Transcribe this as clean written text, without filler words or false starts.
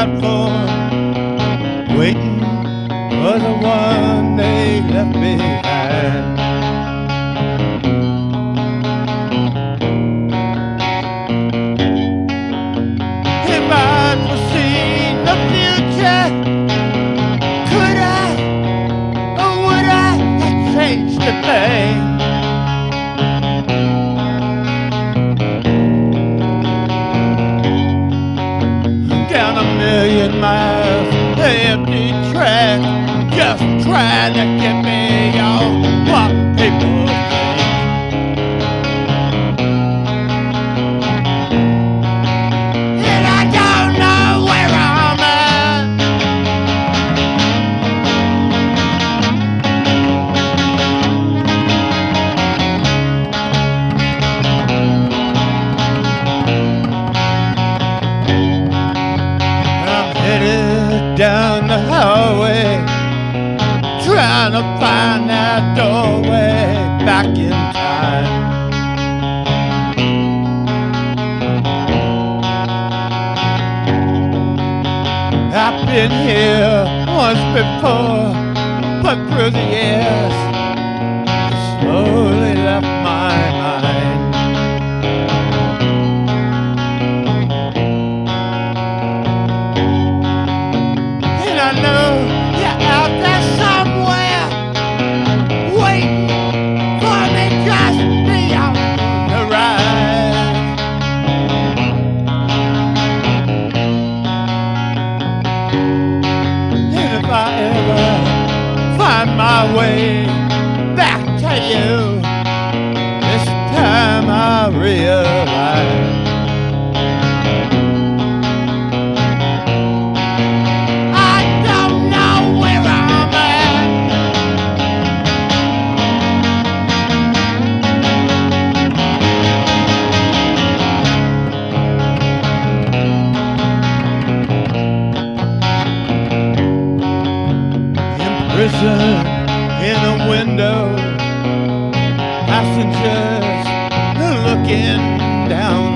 platform, waiting for the one they left behind. If I'd foreseen the future, could I or would I have changed a thing? Down a million miles, the empty track, just trying to get me on what people think. And I don't know where I'm at. I'm headed down the highway, trying to find that doorway back in time. I've been here once before, but through the years, it slowly left my mind. And I know you're out there somewhere, waiting for me just beyond the rise. And if I ever find my way back to you, this time I realize I don't know where I'm at. Imprisoned in a window, passengers looking down